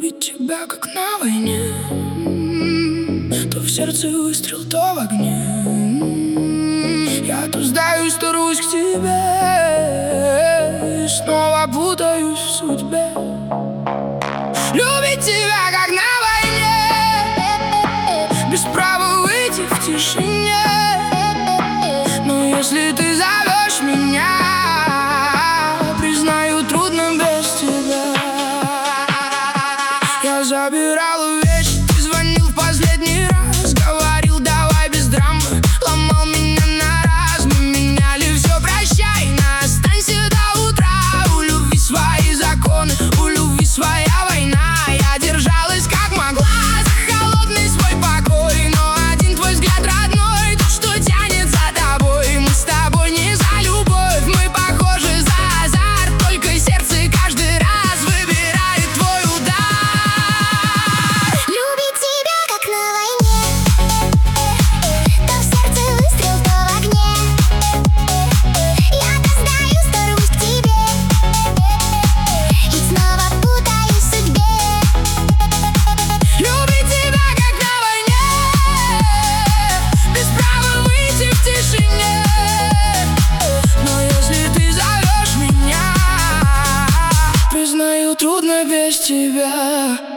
любить тебя, как на войне. То в сердце выстрел, то в огне. Я то сдаюсь, то рвусь к тебе, и снова путаюсь в судьбе. Любить тебя, как на войне, без права выйти в тишине. Но если ты зовешь меня, признаю, трудно без тебя. Я забирала вещи, ты звонил в последний раз, говорил, давай без драмы, ломал меня на раз. Мы меняли все, прощай, останься до утра. У любви свои законы, у любви своя война. Я держалась как могла за холодный свой покой, но один твой взгляд родной, то, что тянет за тобой. Мы с тобой не за любовь, мы похожи за азарт, только сердце каждый раз выбирает твой удар. Любить тебя, как на войне, то в сердце выстрел, то в огне. Я то сдаюсь, то рвусь к тебе, и снова путаюсь в судьбе. Любить тебя, как на войне, без права выйти в тишине. Но если ты зовешь меня, признаю, трудно без тебя.